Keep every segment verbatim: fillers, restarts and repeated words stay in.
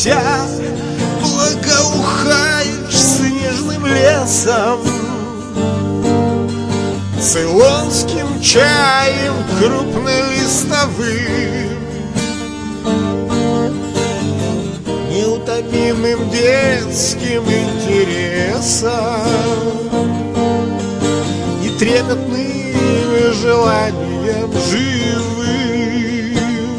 вся благоухаешь снежным лесом, цейлонским чаем крупнолистовым, неутомимым детским интересом и трепетным желанием живым.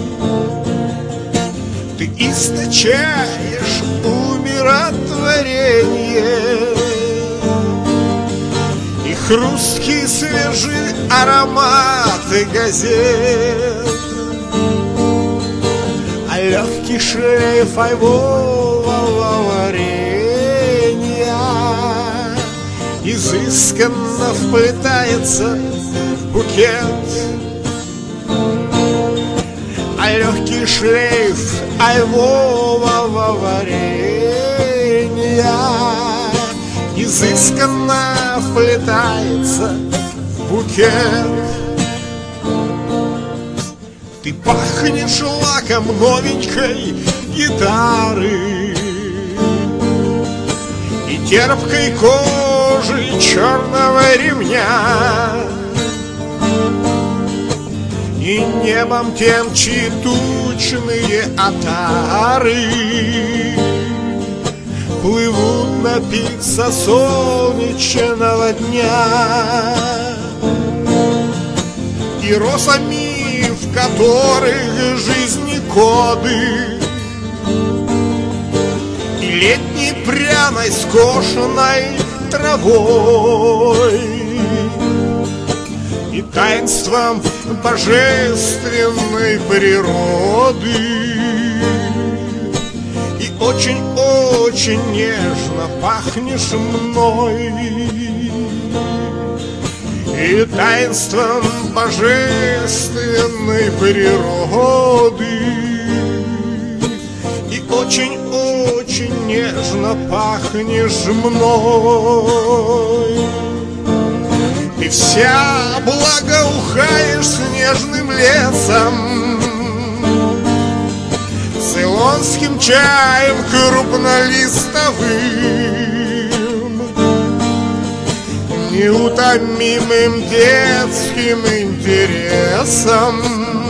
Ты источаешь умиротворение и хрусткие свежие ароматы газет, а легкий шлейф айвового варенья изысканно вплетается в букет, а легкий шлейф айвового варенья изысканно вплетается в букет. Ты пахнешь лаком новенькой гитары и терпкой кожей черного ремня, и небом тем, чьи тучные отары плывут напиться солнечного дня, и росами, в которых жизни коды, и летней пряной скошенной травой, и таинством божественной природы, и очень-очень нежно пахнешь мной, и таинством божественной природы, и очень-очень нежно пахнешь мной. Ты вся благоухаешь снежным лесом, цейлонским чаем крупнолистовым, неутомимым детским интересом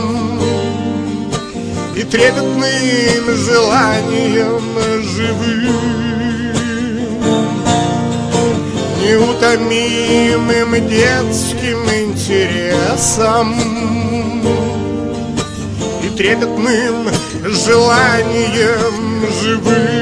и трепетным желанием живым, неутомимым детским интересом и трепетным желанием живым.